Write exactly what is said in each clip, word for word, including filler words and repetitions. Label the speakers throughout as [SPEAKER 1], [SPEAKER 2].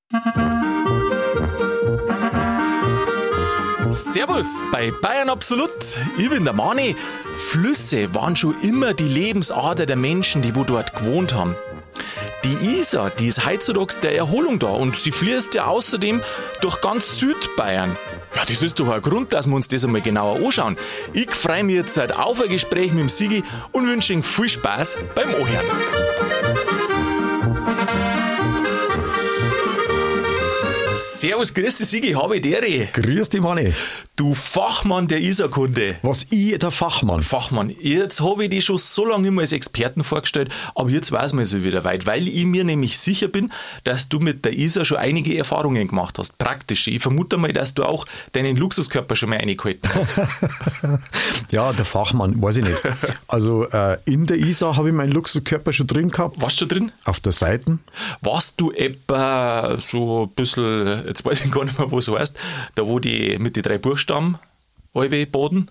[SPEAKER 1] Servus bei Bayern Absolut. Ich bin der Mani. Flüsse waren schon immer die Lebensader der Menschen, die wo dort gewohnt haben. Die Isar, die ist heutzutage der Erholung da und sie fließt ja außerdem durch ganz Südbayern. Ja, das ist doch ein Grund, dass wir uns das einmal genauer anschauen. Ich freue mich jetzt halt auf ein Gespräch mit dem Sigi und wünsche Ihnen viel Spaß beim Anhören. Servus, grüß dich Sigi, habe ich dir.
[SPEAKER 2] Grüß dich, Manni.
[SPEAKER 1] Du Fachmann der Isarkunde.
[SPEAKER 2] Was, ich, der Fachmann?
[SPEAKER 1] Fachmann. Jetzt habe ich dich schon so lange nicht mehr als Experten vorgestellt, aber jetzt weiß man so wieder weit, weil ich mir nämlich sicher bin, dass du mit der Isar schon einige Erfahrungen gemacht hast, praktische. Ich vermute mal, dass du auch deinen Luxuskörper schon mal reingehalten hast.
[SPEAKER 2] Ja, der Fachmann, weiß ich nicht. Also äh, in der Isar habe ich meinen Luxuskörper schon drin gehabt.
[SPEAKER 1] Warst du drin?
[SPEAKER 2] Auf der Seite.
[SPEAKER 1] Warst du etwa so ein bisschen, jetzt weiß ich gar nicht mehr, was du heißt, da wo die mit den drei Buchstaben Alwe Boden?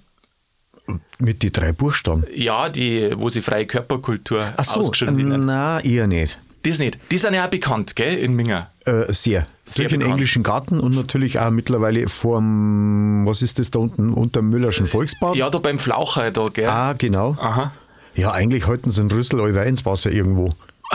[SPEAKER 2] Mit den drei Buchstaben?
[SPEAKER 1] Ja, die, wo sie freie Körperkultur
[SPEAKER 2] Ach so,
[SPEAKER 1] ausgeschrieben werden.
[SPEAKER 2] Nein, eher nicht.
[SPEAKER 1] Das nicht. Die sind ja auch bekannt, gell, in Minga.
[SPEAKER 2] Äh, sehr.
[SPEAKER 1] Sehr
[SPEAKER 2] Durch den
[SPEAKER 1] bekannt.
[SPEAKER 2] englischen Garten und natürlich auch mittlerweile vorm, was ist das da unten, unter dem Müllerschen Volksbad?
[SPEAKER 1] Ja, da beim Flaucher da, gell?
[SPEAKER 2] Ah, genau.
[SPEAKER 1] Aha.
[SPEAKER 2] Ja, eigentlich halten sie einen Rüssel allweil ins Wasser irgendwo.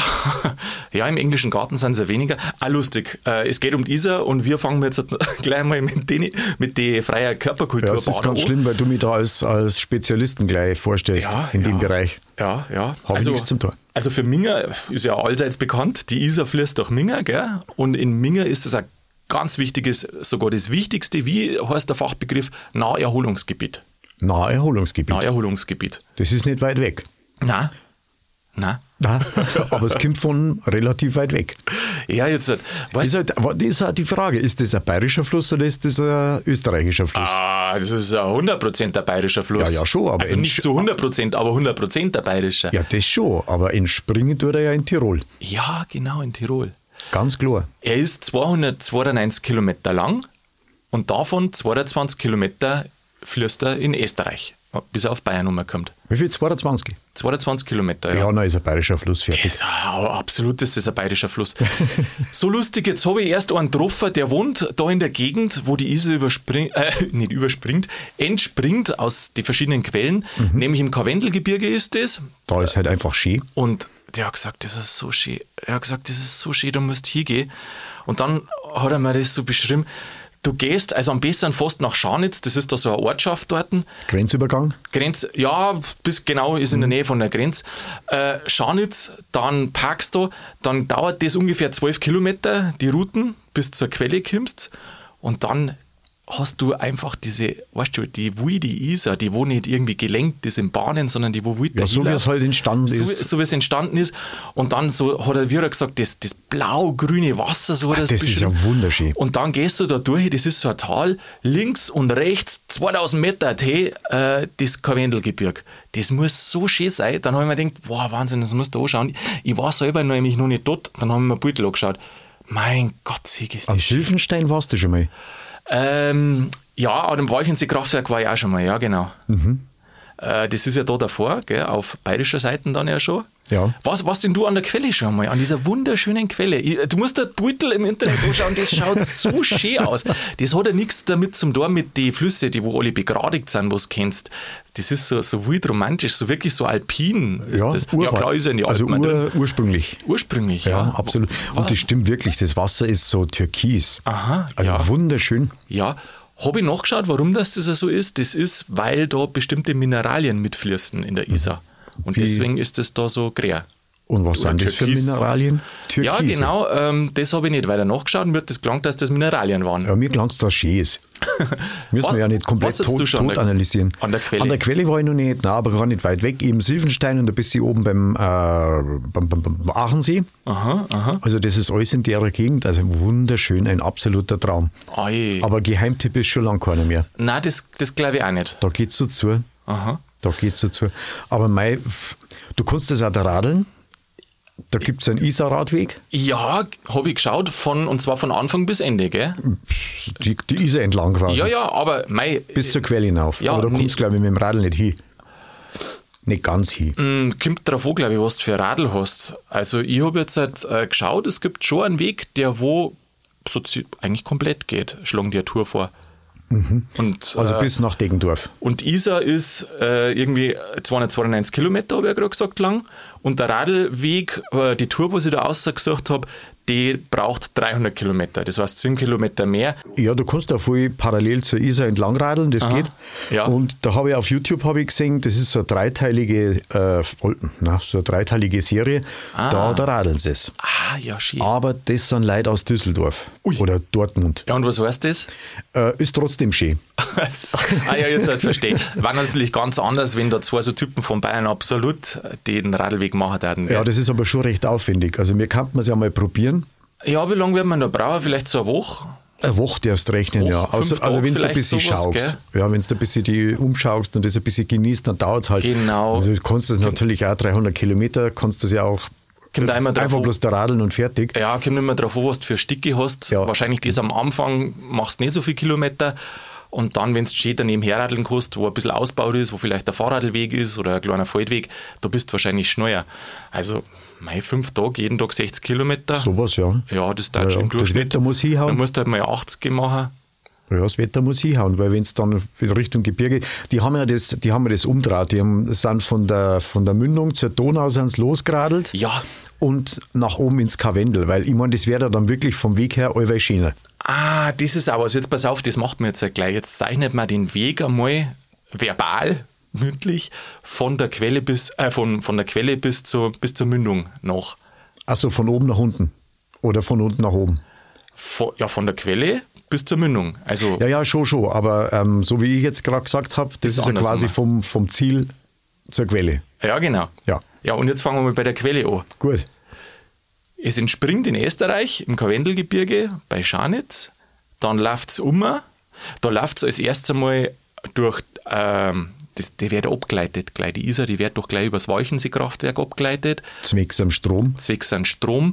[SPEAKER 1] Ja, im englischen Garten sind sie weniger. Auch lustig. Äh, es geht um die Isar und wir fangen jetzt gleich mal mit den mit die freier Körperkultur
[SPEAKER 2] Ja, das ist ganz
[SPEAKER 1] an.
[SPEAKER 2] schlimm, weil du mich da als, als Spezialisten gleich vorstellst
[SPEAKER 1] Ja,
[SPEAKER 2] in
[SPEAKER 1] ja.
[SPEAKER 2] dem Bereich.
[SPEAKER 1] Ja, ja.
[SPEAKER 2] Habe ich nichts zum Tor.
[SPEAKER 1] Also für Minga ist ja allseits bekannt, die Isar fließt durch Minga, gell? Und in Minga ist das ein ganz wichtiges, sogar das Wichtigste, wie heißt der Fachbegriff, Naherholungsgebiet.
[SPEAKER 2] Naherholungsgebiet.
[SPEAKER 1] Naherholungsgebiet.
[SPEAKER 2] Das ist nicht weit weg.
[SPEAKER 1] Nein. Nein.
[SPEAKER 2] Nein, aber es kommt von relativ weit weg.
[SPEAKER 1] Ja, jetzt halt,
[SPEAKER 2] Das
[SPEAKER 1] weißt
[SPEAKER 2] ist, halt, aber das ist halt die Frage, ist das ein bayerischer Fluss oder ist das ein österreichischer Fluss?
[SPEAKER 1] Ah, das ist ein hundert Prozent der bayerische Fluss.
[SPEAKER 2] Ja, ja, schon, aber
[SPEAKER 1] also
[SPEAKER 2] in
[SPEAKER 1] nicht
[SPEAKER 2] Sch-
[SPEAKER 1] zu hundert Prozent, aber hundert Prozent der bayerische.
[SPEAKER 2] Ja, das schon, aber entspringen tut er ja in Tirol.
[SPEAKER 1] Ja, genau, in Tirol.
[SPEAKER 2] Ganz klar.
[SPEAKER 1] Er ist zweihundertzweiundneunzig Kilometer lang und davon zweiundzwanzig Kilometer fließt er in Österreich, bis er auf Bayern umkommt.
[SPEAKER 2] Wie viel? zweiundzwanzig?
[SPEAKER 1] zweiundzwanzig Kilometer,
[SPEAKER 2] Ja,
[SPEAKER 1] ja.
[SPEAKER 2] na ist ein bayerischer Fluss fertig.
[SPEAKER 1] Das ist ein, absolut ist das ein bayerischer Fluss. So lustig, jetzt habe ich erst einen getroffen, der wohnt da in der Gegend, wo die Isar überspringt, äh, nicht überspringt, entspringt aus den verschiedenen Quellen,
[SPEAKER 2] Mhm.
[SPEAKER 1] nämlich im Karwendelgebirge ist das.
[SPEAKER 2] Da ist halt einfach schön.
[SPEAKER 1] Und der hat gesagt, das ist so schön. Er hat gesagt, das ist so schön, du musst hingehen. Und dann hat er mir das so beschrieben. Du gehst, also am besten fast nach Scharnitz, das ist da so eine Ortschaft dort.
[SPEAKER 2] Grenzübergang?
[SPEAKER 1] Grenz, ja, bis genau ist in der Nähe von der Grenze. Äh, Scharnitz, dann parkst du, dann dauert das ungefähr zwölf Kilometer, die Routen, bis zur Quelle kommst. Und dann hast du einfach diese, weißt du, die wilde Isar, die wo nicht irgendwie gelenkt ist in Bahnen, sondern die wo wild
[SPEAKER 2] Ja, so wie es halt entstanden
[SPEAKER 1] so,
[SPEAKER 2] ist.
[SPEAKER 1] so wie es entstanden ist. Und dann so hat er wieder gesagt, das, das blau-grüne Wasser, so hat er es
[SPEAKER 2] Das ist ja
[SPEAKER 1] beschrieben.
[SPEAKER 2] wunderschön.
[SPEAKER 1] Und dann gehst du da durch, das ist so ein Tal, links und rechts zweitausend Meter hey, äh, das Karwendelgebirge. Das muss so schön sein. Dann habe ich mir gedacht, wow, Wahnsinn, das musst du anschauen. Ich war selber nämlich noch nicht dort, dann haben wir mir ein Bild angeschaut. Mein Gott, Sieg ist
[SPEAKER 2] Am
[SPEAKER 1] das schön.
[SPEAKER 2] Silfenstein warst du schon mal.
[SPEAKER 1] Ähm, ja, an dem Walchensee-Kraftwerk war ich auch schon mal, ja genau.
[SPEAKER 2] Mhm.
[SPEAKER 1] Äh, das ist ja da davor, gell, auf bayerischer Seite dann ja schon.
[SPEAKER 2] Ja.
[SPEAKER 1] Was, was denn du an der Quelle schon mal, an dieser wunderschönen Quelle? Ich, du musst der Beutel im Internet anschauen, das schaut so schön aus. Das hat ja nichts damit zum tun mit den Flüssen, die wo alle begradigt sind, was du kennst. Das ist so, so wild romantisch, so wirklich so alpin ist
[SPEAKER 2] Ja,
[SPEAKER 1] das. Ja
[SPEAKER 2] Urwald.
[SPEAKER 1] klar ist ja in die
[SPEAKER 2] Also
[SPEAKER 1] Alpen drin.
[SPEAKER 2] ur, ursprünglich.
[SPEAKER 1] Ursprünglich,
[SPEAKER 2] Ja,
[SPEAKER 1] ja.
[SPEAKER 2] absolut. Und das stimmt wirklich, das Wasser ist so türkis.
[SPEAKER 1] Aha,
[SPEAKER 2] Also
[SPEAKER 1] ja.
[SPEAKER 2] wunderschön.
[SPEAKER 1] Ja, habe ich nachgeschaut, warum das, das so ist. Das ist, weil da bestimmte Mineralien mitfließen in der Isar. Und
[SPEAKER 2] Wie-
[SPEAKER 1] deswegen ist das da so grä.
[SPEAKER 2] Und was
[SPEAKER 1] Oder
[SPEAKER 2] sind das für
[SPEAKER 1] Türkis.
[SPEAKER 2] Mineralien?
[SPEAKER 1] Ja,
[SPEAKER 2] Türkise.
[SPEAKER 1] genau, ähm, das habe ich nicht weiter nachgeschaut und mir hat das gelangt, dass das Mineralien waren.
[SPEAKER 2] Ja, mir klang es, dass schön ist. Müssen
[SPEAKER 1] Was-
[SPEAKER 2] wir ja nicht komplett
[SPEAKER 1] was hast du
[SPEAKER 2] tot,
[SPEAKER 1] schon an
[SPEAKER 2] tot
[SPEAKER 1] der-
[SPEAKER 2] analysieren.
[SPEAKER 1] an der Quelle?
[SPEAKER 2] An der Quelle war ich noch nicht, nein, aber gar nicht weit weg. Eben Silfenstein und ein bisschen oben beim, äh, beim, beim, beim Aachensee.
[SPEAKER 1] Aha, aha.
[SPEAKER 2] Also das ist alles in der Gegend. Also wunderschön, ein absoluter Traum.
[SPEAKER 1] Ei.
[SPEAKER 2] Aber Geheimtipp ist schon lange keiner mehr.
[SPEAKER 1] Nein, das, das glaube ich auch nicht.
[SPEAKER 2] Da geht's so zu.
[SPEAKER 1] Aha.
[SPEAKER 2] Da geht's so zu. Aber mei, du kannst das auch da radeln. Da gibt es einen Isar-Radweg,
[SPEAKER 1] Ja, habe ich geschaut, von, und zwar von Anfang bis Ende, gell?
[SPEAKER 2] die, die Isar entlang quasi,
[SPEAKER 1] Ja, ja, aber mei,
[SPEAKER 2] bis zur Quelle hinauf.
[SPEAKER 1] Ja,
[SPEAKER 2] Aber da
[SPEAKER 1] nee.
[SPEAKER 2] kommst du, glaube ich, mit dem Radl nicht hin. Nicht ganz hin.
[SPEAKER 1] m, kommt drauf an, glaube ich, was du für ein Radl hast. Also ich habe jetzt halt, äh, geschaut, es gibt schon einen Weg, der wo so zi- eigentlich komplett geht, schlagen die eine Tour vor.
[SPEAKER 2] Mhm.
[SPEAKER 1] Und,
[SPEAKER 2] Also
[SPEAKER 1] äh,
[SPEAKER 2] bis nach Deggendorf.
[SPEAKER 1] Und Isar ist äh, irgendwie zweihundertzweiundneunzig Kilometer, habe ich ja gerade gesagt, lang. Und der Radlweg, äh, die Tour, was ich da ausgesucht habe, die braucht dreihundert Kilometer. Das heißt zehn Kilometer mehr.
[SPEAKER 2] Ja, du kannst da voll parallel zur Isar entlang radeln, das
[SPEAKER 1] Aha.
[SPEAKER 2] geht.
[SPEAKER 1] Ja.
[SPEAKER 2] Und da habe ich auf YouTube habe ich gesehen, das ist so eine dreiteilige, äh, na, so eine dreiteilige Serie.
[SPEAKER 1] Ah.
[SPEAKER 2] Da, da radeln sie es.
[SPEAKER 1] Ah, ja, schön.
[SPEAKER 2] Aber das sind Leute aus Düsseldorf
[SPEAKER 1] Ui.
[SPEAKER 2] oder Dortmund.
[SPEAKER 1] Ja, und was heißt das?
[SPEAKER 2] Äh, ist trotzdem schön.
[SPEAKER 1] ah ja, jetzt halt verstehe. War natürlich ganz anders, wenn da zwei so Typen von Bayern Absolut den Radlweg machen würden.
[SPEAKER 2] Ja, das ist aber schon recht aufwendig. Also wir könnten es ja mal probieren.
[SPEAKER 1] Ja, wie lange wird man da brauchen? Vielleicht so eine Woche?
[SPEAKER 2] Eine Woche erst rechnen,
[SPEAKER 1] Woche,
[SPEAKER 2] ja. Also,
[SPEAKER 1] fünf
[SPEAKER 2] also
[SPEAKER 1] Tage
[SPEAKER 2] wenn du ein
[SPEAKER 1] vielleicht
[SPEAKER 2] bisschen
[SPEAKER 1] sowas,
[SPEAKER 2] schaust, ja, wenn du ein bisschen die umschaust und das ein bisschen genießt, dann dauert es halt.
[SPEAKER 1] Genau.
[SPEAKER 2] Also du kannst das natürlich auch dreihundert Kilometer, kannst das ja auch
[SPEAKER 1] Kommt auch immer drauf
[SPEAKER 2] einfach
[SPEAKER 1] an.
[SPEAKER 2] bloß da radeln und fertig.
[SPEAKER 1] Ja, kommt immer drauf an, was du für Stücke hast.
[SPEAKER 2] Ja.
[SPEAKER 1] Wahrscheinlich das am Anfang machst du nicht so viele Kilometer. Und dann, wenn du schön daneben herradeln kannst, wo ein bisschen ausgebaut ist, wo vielleicht ein Fahrradweg ist oder ein kleiner Feldweg, da bist du wahrscheinlich schneller. Also, mei, fünf Tage, jeden Tag sechzig Kilometer.
[SPEAKER 2] Sowas, ja.
[SPEAKER 1] Ja, das dauert
[SPEAKER 2] Ja,
[SPEAKER 1] schon
[SPEAKER 2] ja.
[SPEAKER 1] im Durchschnitt.
[SPEAKER 2] Das Wetter muss
[SPEAKER 1] Dann
[SPEAKER 2] hinhauen.
[SPEAKER 1] musst du halt mal achtzig machen.
[SPEAKER 2] Ja, das Wetter muss hinhauen, weil wenn es dann wieder Richtung Gebirge, die haben ja das, die haben ja das umdraht, die haben, sind von der, von der Mündung zur Donau sind sie losgeradelt
[SPEAKER 1] Ja.
[SPEAKER 2] und nach oben ins Karwendel, weil ich meine, das wäre dann wirklich vom Weg her allweil schöner.
[SPEAKER 1] Ah, das ist auch was. Jetzt pass auf, das macht mir jetzt ja gleich. Jetzt zeichnet man den Weg einmal verbal, mündlich, von der Quelle bis, äh, von, von der Quelle bis zur, bis zur Mündung nach.
[SPEAKER 2] Also von oben nach unten oder von unten nach oben.
[SPEAKER 1] Von, ja, von der Quelle bis zur Mündung. Also,
[SPEAKER 2] Ja, ja, schon, schon, aber ähm, so wie ich jetzt gerade gesagt habe, das
[SPEAKER 1] ist
[SPEAKER 2] ist ja
[SPEAKER 1] anders
[SPEAKER 2] quasi
[SPEAKER 1] immer.
[SPEAKER 2] vom, vom Ziel zur Quelle.
[SPEAKER 1] ja, genau.
[SPEAKER 2] Ja,
[SPEAKER 1] Ja, und jetzt fangen wir mal bei der Quelle an.
[SPEAKER 2] gut.
[SPEAKER 1] Es entspringt in Österreich im Karwendelgebirge bei Scharnitz, dann läuft es um, da läuft es als erstes einmal durch, ähm, das, die wird abgeleitet, gleich die Isar, die wird doch gleich übers Walchensee-Kraftwerk abgeleitet,
[SPEAKER 2] Zwecks am Strom.
[SPEAKER 1] zwecks an Strom,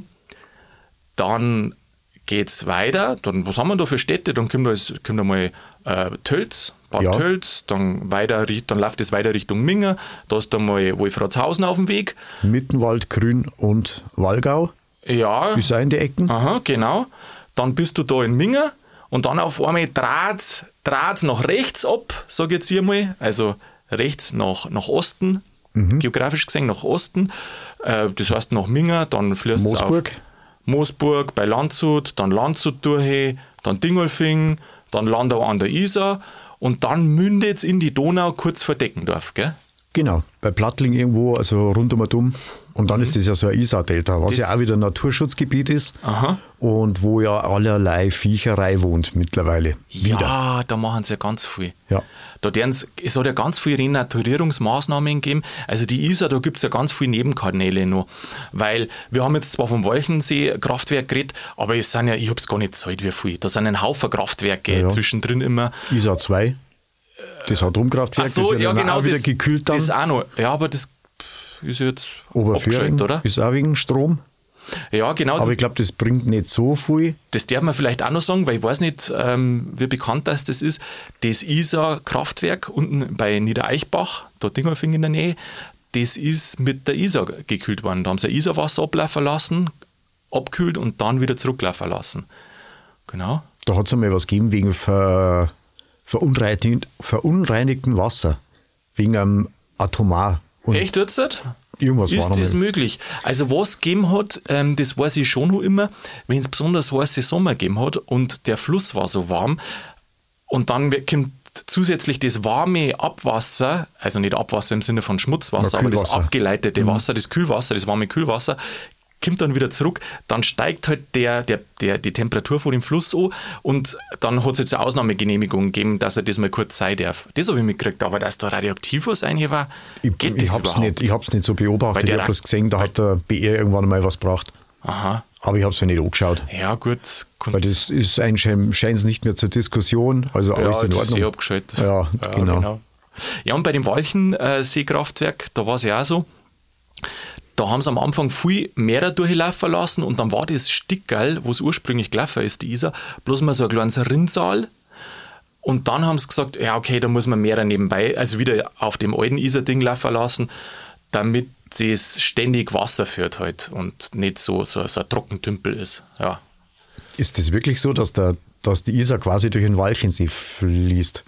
[SPEAKER 1] dann geht es weiter, dann, was haben wir da für Städte, dann kommt, da, kommt einmal äh, Tölz, Bad
[SPEAKER 2] Ja.
[SPEAKER 1] Tölz, dann, weiter, dann läuft es weiter Richtung Minga, da ist dann mal Wolfratshausen auf dem Weg,
[SPEAKER 2] Mittenwald, Grün und Wallgau.
[SPEAKER 1] ja,
[SPEAKER 2] Ist auch in die Ecken.
[SPEAKER 1] aha, genau, dann bist du da in Minga und dann auf einmal draht es nach rechts ab, sage ich jetzt hier mal, also rechts nach, nach Osten, geografisch gesehen nach Osten, äh, das heißt nach Minga, dann fließt es auf
[SPEAKER 2] Moosburg.
[SPEAKER 1] Moosburg bei Landshut, dann Landshut durch, dann Dingolfing, dann Landau an der Isar und dann mündet es in die Donau kurz vor Deckendorf, gell?
[SPEAKER 2] Genau, bei Plattling irgendwo, also rund um und um. Und dann ist das ja so ein Isar-Delta, was
[SPEAKER 1] Das-
[SPEAKER 2] ja auch wieder ein Naturschutzgebiet ist.
[SPEAKER 1] Aha.
[SPEAKER 2] Und wo ja allerlei Viecherei wohnt mittlerweile. Wieder.
[SPEAKER 1] Ja, da machen sie ja ganz viel.
[SPEAKER 2] Ja.
[SPEAKER 1] Da werden's, es hat ja ganz viele Renaturierungsmaßnahmen gegeben. Also die Isar, da gibt es ja ganz viele Nebenkanäle noch. Weil wir haben jetzt zwar vom Walchensee-Kraftwerk geredet, aber es sind ja, ich habe es gar nicht gezahlt, wie viel. Da sind ein Haufen Kraftwerke
[SPEAKER 2] Ja, ja.
[SPEAKER 1] zwischendrin immer.
[SPEAKER 2] Isar zwei, das Atomkraftwerk,
[SPEAKER 1] Ach so,
[SPEAKER 2] das wird
[SPEAKER 1] ja
[SPEAKER 2] dann
[SPEAKER 1] genau,
[SPEAKER 2] auch wieder
[SPEAKER 1] das,
[SPEAKER 2] gekühlt dann.
[SPEAKER 1] das auch noch. Ja, aber das ist jetzt
[SPEAKER 2] Oberföhring
[SPEAKER 1] abgeschaltet, oder?
[SPEAKER 2] ist auch wegen Strom.
[SPEAKER 1] Ja, genau.
[SPEAKER 2] Aber ich glaube, das bringt nicht so viel.
[SPEAKER 1] Das darf man vielleicht auch noch sagen, weil ich weiß nicht, ähm, wie bekannt das, das ist. Das Isar-Kraftwerk unten bei Niedereichbach, da Dingolfing in der Nähe, das ist mit der Isar gekühlt worden. Da haben sie Isarwasser ablaufen lassen, abkühlt und dann wieder zurücklaufen lassen. Genau.
[SPEAKER 2] Da hat es einmal was gegeben wegen ver, verunreinigten, verunreinigten Wasser. Wegen einem Atomar. Und
[SPEAKER 1] Echt jetzt?
[SPEAKER 2] irgendwas war
[SPEAKER 1] Ist
[SPEAKER 2] noch
[SPEAKER 1] das
[SPEAKER 2] mal.
[SPEAKER 1] möglich? Also was es gegeben hat, ähm, das weiß ich schon noch immer, wenn es besonders heiße Sommer gegeben hat und der Fluss war so warm und dann kommt zusätzlich das warme Abwasser, also nicht Abwasser im Sinne von Schmutzwasser,
[SPEAKER 2] Na,
[SPEAKER 1] aber das
[SPEAKER 2] Kühlwasser.
[SPEAKER 1] abgeleitete Wasser, das Kühlwasser, das warme Kühlwasser, kommt dann wieder zurück, dann steigt halt der, der, der, die Temperatur vor dem Fluss an und dann hat es jetzt eine Ausnahmegenehmigung gegeben, dass er das mal kurz sein darf. Das habe ich mitgekriegt, aber dass da radioaktiv was eigentlich war,
[SPEAKER 2] Ich,
[SPEAKER 1] geht
[SPEAKER 2] ich
[SPEAKER 1] das
[SPEAKER 2] habe es
[SPEAKER 1] überhaupt?
[SPEAKER 2] nicht, ich hab's nicht so beobachtet.
[SPEAKER 1] Weil
[SPEAKER 2] Ich
[SPEAKER 1] der
[SPEAKER 2] habe bloß gesehen, da hat der B R irgendwann mal was gebracht.
[SPEAKER 1] Aha,
[SPEAKER 2] Aber ich habe es mir nicht angeschaut.
[SPEAKER 1] ja gut.
[SPEAKER 2] Weil das ist ein scheint nicht mehr zur Diskussion. Also alles in
[SPEAKER 1] das ist eh
[SPEAKER 2] Ordnung.
[SPEAKER 1] abgeschaltet.
[SPEAKER 2] Ja, genau.
[SPEAKER 1] Ja, und bei dem Walchensee-Kraftwerk, da war es ja auch so, da haben sie am Anfang viel mehr durchlaufen lassen und dann war das Stickerl, wo es ursprünglich gelaufen ist, die Isar, bloß mal so ein kleines Rinnsal. Und dann haben sie gesagt, ja okay, da muss man mehr nebenbei, also wieder auf dem alten Isar-Ding laufen lassen, damit es ständig Wasser führt halt und nicht so, so, so ein Trockentümpel ist. Ja.
[SPEAKER 2] Ist das wirklich so, dass, der, dass die Isar quasi durch den Walchensee fließt?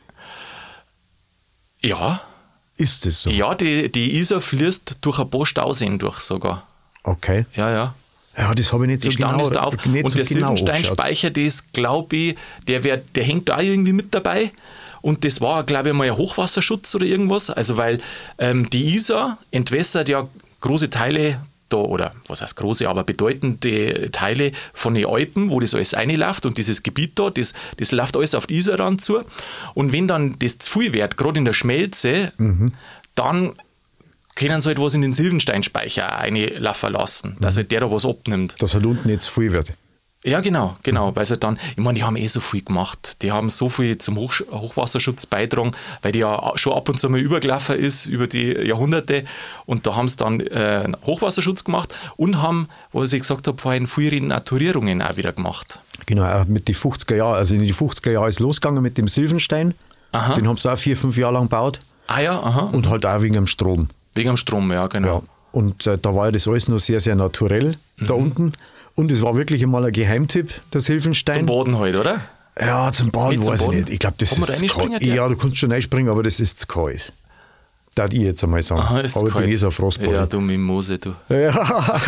[SPEAKER 1] Ja.
[SPEAKER 2] Ist das so?
[SPEAKER 1] Ja, die, die Isar fließt durch ein paar Stauseen durch sogar.
[SPEAKER 2] Okay.
[SPEAKER 1] Ja, ja.
[SPEAKER 2] Ja, das habe ich nicht
[SPEAKER 1] Die
[SPEAKER 2] so genau
[SPEAKER 1] Stauen ist da auf.
[SPEAKER 2] nicht
[SPEAKER 1] Und
[SPEAKER 2] so
[SPEAKER 1] der
[SPEAKER 2] genau
[SPEAKER 1] Silvensteinspeicher, das glaube ich, der, wär, der hängt da irgendwie mit dabei. Und das war, glaube ich, mal ein Hochwasserschutz oder irgendwas. Also, weil ähm, die Isar entwässert ja große Teile da, oder was heißt große, aber bedeutende Teile von den Alpen, wo das alles reinläuft. Und dieses Gebiet da, das, das läuft alles auf die Isar ran zu. Und wenn dann das zu viel wird, gerade in der Schmelze, mhm. dann können sie halt was in den Silvensteinspeicher reinlaufen lassen, dass halt der da was abnimmt.
[SPEAKER 2] Dass halt unten nicht zu viel wird.
[SPEAKER 1] Ja, genau, genau, weil sie dann, ich meine, die haben eh so viel gemacht, die haben so viel zum Hoch Hochwasserschutz beigetragen, weil die ja schon ab und zu mal übergelaufen ist über die Jahrhunderte und da haben sie dann äh, Hochwasserschutz gemacht und haben, was ich gesagt habe, vorhin viele Renaturierungen auch wieder gemacht.
[SPEAKER 2] Genau, auch mit den fünfziger Jahren, also in die fünfziger Jahre ist losgegangen mit dem Silvenstein,
[SPEAKER 1] Aha.
[SPEAKER 2] den haben sie auch vier, fünf Jahre lang gebaut.
[SPEAKER 1] Ah ja, aha.
[SPEAKER 2] Und halt auch wegen dem Strom.
[SPEAKER 1] Wegen dem Strom, ja, genau.
[SPEAKER 2] Ja. Und äh, da war ja das alles nur sehr, sehr naturell mhm. da unten. Und es war wirklich einmal ein Geheimtipp, der Silvenstein.
[SPEAKER 1] Zum Baden halt, oder?
[SPEAKER 2] Ja, zum Baden
[SPEAKER 1] Nicht
[SPEAKER 2] weiß
[SPEAKER 1] zum
[SPEAKER 2] ich
[SPEAKER 1] Baden?
[SPEAKER 2] nicht. Ich glaube, das
[SPEAKER 1] Kann man
[SPEAKER 2] ist
[SPEAKER 1] da
[SPEAKER 2] zu kalt.
[SPEAKER 1] reinspringen,
[SPEAKER 2] Ja, du kannst schon reinspringen, aber das ist zu kalt. Darf ich jetzt einmal sagen.
[SPEAKER 1] Aha, ist
[SPEAKER 2] aber ich bin
[SPEAKER 1] kalt.
[SPEAKER 2] eh so ein Frostball.
[SPEAKER 1] Ja, du Mimose, du.
[SPEAKER 2] Ja.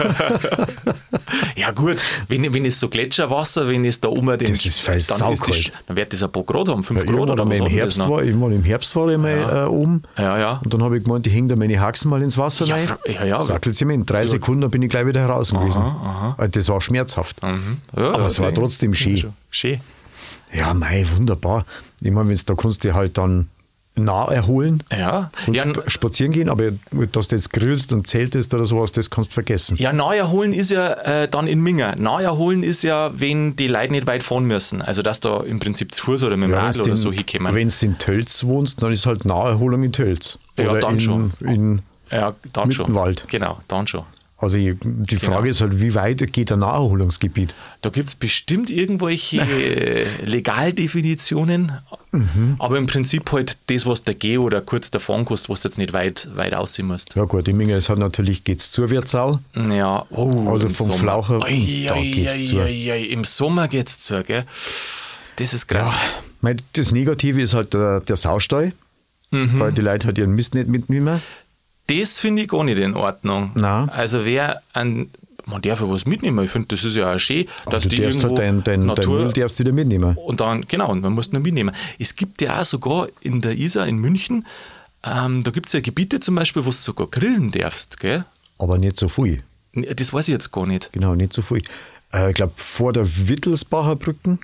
[SPEAKER 1] Ja gut, wenn, wenn es so Gletscherwasser, wenn es da oben den,
[SPEAKER 2] Das ist fast
[SPEAKER 1] dann, ist das,
[SPEAKER 2] saukalt.
[SPEAKER 1] dann wird das ein paar Grad haben, fünf
[SPEAKER 2] Ja,
[SPEAKER 1] Grad
[SPEAKER 2] oder
[SPEAKER 1] oder was
[SPEAKER 2] im
[SPEAKER 1] hat denn
[SPEAKER 2] Herbst
[SPEAKER 1] das noch?
[SPEAKER 2] war, ich mal im Herbst war ich mal
[SPEAKER 1] Ja.
[SPEAKER 2] äh, oben.
[SPEAKER 1] Ja, ja.
[SPEAKER 2] Und dann habe ich gemeint, ich hänge da meine Haxen mal ins Wasser
[SPEAKER 1] Ja,
[SPEAKER 2] rein.
[SPEAKER 1] fra- ja, ja.
[SPEAKER 2] Sackelzement. Drei Sekunden, dann bin ich gleich wieder heraus gewesen.
[SPEAKER 1] aha.
[SPEAKER 2] Also das war schmerzhaft.
[SPEAKER 1] Mhm. Ja,
[SPEAKER 2] Aber es war
[SPEAKER 1] okay.
[SPEAKER 2] trotzdem schön.
[SPEAKER 1] Schön.
[SPEAKER 2] Ja, mei, wunderbar. Ich meine, wenn's, da kannst du halt dann nah erholen.
[SPEAKER 1] Ja.
[SPEAKER 2] Und
[SPEAKER 1] Ja,
[SPEAKER 2] sp spazieren gehen, aber dass du jetzt grillst und zeltest oder sowas, das kannst du vergessen.
[SPEAKER 1] ja, Naherholen ist ja äh, dann in Minger. Naherholen ist ja, wenn die Leute nicht weit fahren müssen. Also, dass da im Prinzip zu Fuß oder mit dem
[SPEAKER 2] Ja,
[SPEAKER 1] Radl oder so hinkommen.
[SPEAKER 2] Wenn du in Tölz wohnst, dann ist halt Naherholung in Tölz.
[SPEAKER 1] Ja,
[SPEAKER 2] oder
[SPEAKER 1] dann
[SPEAKER 2] in,
[SPEAKER 1] schon.
[SPEAKER 2] In,
[SPEAKER 1] Ja, dann schon.
[SPEAKER 2] Mittenwald.
[SPEAKER 1] Genau, dann schon.
[SPEAKER 2] also ich, die Frage
[SPEAKER 1] Genau.
[SPEAKER 2] ist halt, wie weit geht ein Naherholungsgebiet?
[SPEAKER 1] Da gibt es bestimmt irgendwelche äh, Legaldefinitionen, mhm. aber im Prinzip halt das, was der Geh oder kurz davon kostet, was du jetzt nicht weit, weit aussehen musst.
[SPEAKER 2] Ja gut, in Minga ist halt natürlich, geht es zur Wirtsau.
[SPEAKER 1] Ja, oh,
[SPEAKER 2] Also
[SPEAKER 1] im
[SPEAKER 2] vom
[SPEAKER 1] Sommer.
[SPEAKER 2] Flaucher,
[SPEAKER 1] Ei,
[SPEAKER 2] da
[SPEAKER 1] ei,
[SPEAKER 2] geht's
[SPEAKER 1] ei,
[SPEAKER 2] zu.
[SPEAKER 1] ei, ei, im Sommer geht's zu, gell? Das ist krass.
[SPEAKER 2] Mein, das Negative ist halt der, der Saustall, weil die Leute halt ihren Mist nicht mitnehmen.
[SPEAKER 1] Das finde ich gar nicht in Ordnung.
[SPEAKER 2] Nein.
[SPEAKER 1] Also wer an, man darf ja was mitnehmen. Ich finde, das ist ja auch schön, dass
[SPEAKER 2] du
[SPEAKER 1] die
[SPEAKER 2] darfst
[SPEAKER 1] irgendwo
[SPEAKER 2] halt dein, dein, dein
[SPEAKER 1] Natur...
[SPEAKER 2] Müll darfst du wieder mitnehmen.
[SPEAKER 1] Und dann, genau, und man muss nur mitnehmen. Es gibt ja auch sogar in der Isar in München, ähm, da gibt es ja Gebiete zum Beispiel, wo du sogar grillen darfst, gell?
[SPEAKER 2] Aber nicht so viel.
[SPEAKER 1] Das weiß ich jetzt gar nicht.
[SPEAKER 2] Genau, nicht so viel. Äh, ich glaube, vor der Wittelsbacher Brücken,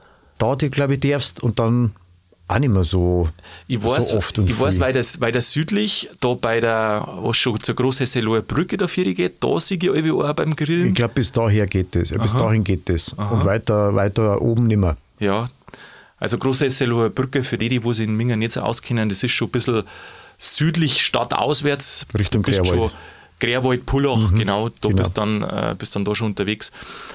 [SPEAKER 2] da die, glaube ich, darfst und dann auch nicht mehr so,
[SPEAKER 1] Ich weiß,
[SPEAKER 2] so oft und
[SPEAKER 1] ich weiß
[SPEAKER 2] viel.
[SPEAKER 1] weil, das, weil das südlich, da bei der, was schon zur Großhesseloher Brücke dafür geht, da sehe ich irgendwie auch beim Grillen.
[SPEAKER 2] Ich glaube, bis daher geht das. Bis dahin geht das. Und weiter, weiter oben nicht mehr.
[SPEAKER 1] Ja, also Großhesseloher Brücke, für die, die wo sich in Minga nicht so auskennen, das ist schon ein bisschen südlich stadtauswärts.
[SPEAKER 2] Richtung
[SPEAKER 1] Du bist
[SPEAKER 2] Grärwald.
[SPEAKER 1] schon Grärwald, Pullach, genau, da
[SPEAKER 2] genau.
[SPEAKER 1] bist dann, äh, bist dann da schon unterwegs.